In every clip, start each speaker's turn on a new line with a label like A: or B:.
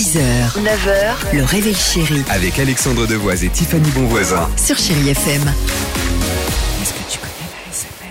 A: 6h, 9h, le réveil chéri
B: Avec Alexandre Devoise et Tiffany Bonvoisin.
A: sur Chéri FM.
C: Est-ce que tu connais l'ASMR ?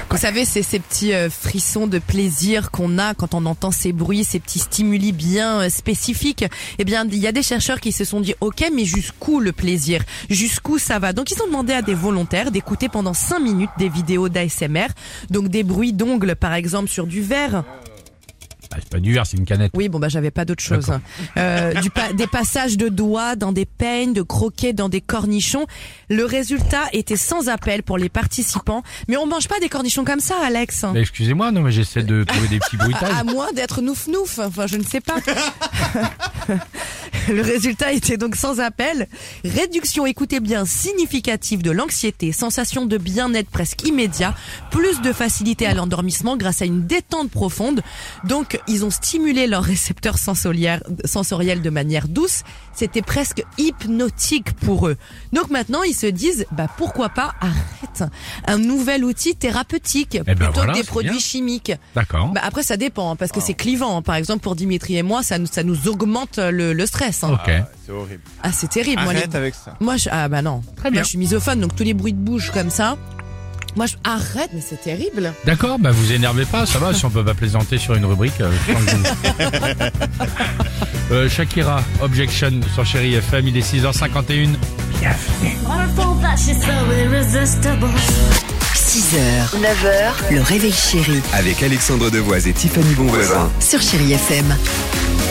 C: Vous savez, c'est ces petits frissons de plaisir qu'on a quand on entend ces bruits, ces petits stimuli bien spécifiques. Eh bien, il y a des chercheurs qui se sont dit, ok, mais jusqu'où le plaisir ? Jusqu'où ça va ? Donc, ils ont demandé à des volontaires d'écouter pendant 5 minutes des vidéos d'ASMR. Donc, des bruits d'ongles, par exemple, sur du verre.
D: Ah, c'est pas du verre, c'est une canette.
C: Oui, bon bah j'avais pas d'autre chose. Des passages de doigts dans des peignes, de croquets dans des cornichons. Le résultat était sans appel pour les participants. Mais on mange pas des cornichons comme ça, Alex.
D: Mais excusez-moi, non mais j'essaie de trouver des petits bruitages.
C: À moins d'être nouf-nouf. Enfin, je ne sais pas. Le résultat était donc sans appel. Réduction, écoutez bien, significative de l'anxiété, sensation de bien-être presque immédiat, plus de facilité à l'endormissement grâce à une détente profonde. Donc, ils ont stimulé leurs récepteurs sensoriels de manière douce. C'était presque hypnotique pour eux. Donc maintenant, ils se disent, pourquoi pas, arrête. Un nouvel outil thérapeutique plutôt
D: voilà,
C: que des
D: c'est
C: produits
D: bien.
C: chimiques.
D: D'accord.
C: Après, ça dépend, parce que c'est clivant. Par exemple, pour Dimitri et moi, ça nous augmente le stress.
D: Ok.
E: C'est horrible.
C: Ah, c'est terrible.
E: Arrête avec ça.
C: Moi, non.
D: Très bien.
C: Moi, je suis misophone, donc tous les bruits de bouche comme ça. Moi, arrête, mais c'est terrible.
D: D'accord, vous énervez pas, ça va, si on peut pas plaisanter sur une rubrique. Je pense que Shakira, Objection sur Chéri FM, il est 6h51. Bienvenue.
A: 6h, 9h, le réveil chéri
B: Avec Alexandre Devoise et Tiffany Bonvoisin.
A: sur Chéri FM.